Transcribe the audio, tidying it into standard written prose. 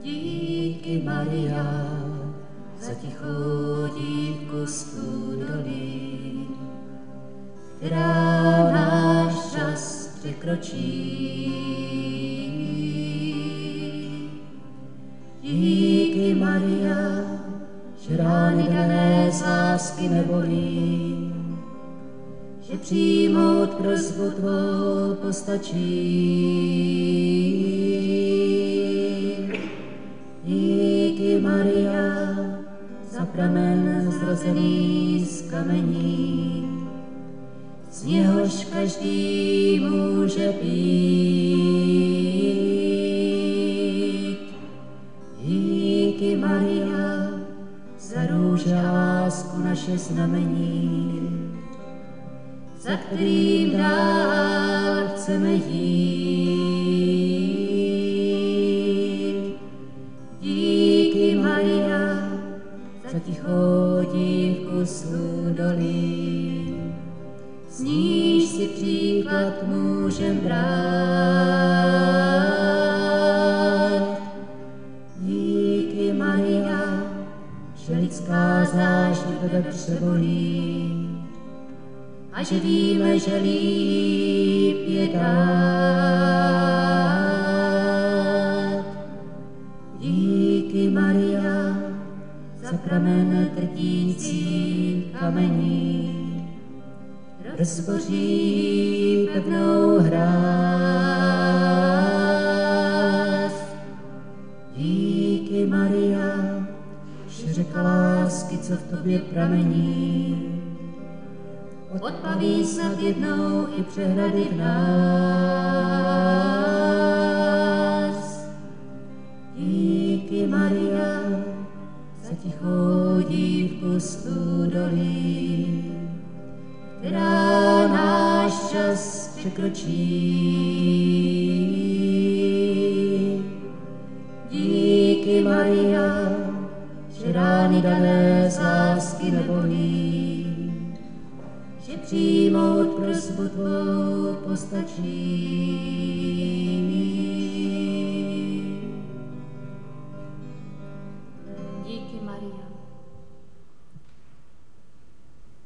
Díky Maria, za tichou dívku z údolí, která náš čas překročí. Díky Maria, že rány dané z lásky nebolí, že přijmout prosbu tvou postačí. Díky Maria, za pramen zrozený z kamení, z něhož každý může pít. Díky Maria, za růže a lásku naše znamení, za kterým dál chceme jít. Díky Maria, za tichou dívku z údolí, z níž si příklad můžem brát. Díky Maria, že lidská zášť tebe přebolí a že víme, že líp je dát. Díky Maria, za pramen trtící kamení, rozboří pevnou hráz. Díky Maria, že řeka lásky, co v tobě pramení, odpaví snad jednou i přehrady v nás. Díky Maria, za tichou dívku z údolí, která náš čas překročí. Díky Maria, že rány dané z lásky nebolí, že přijmout prosbu tvou postačí.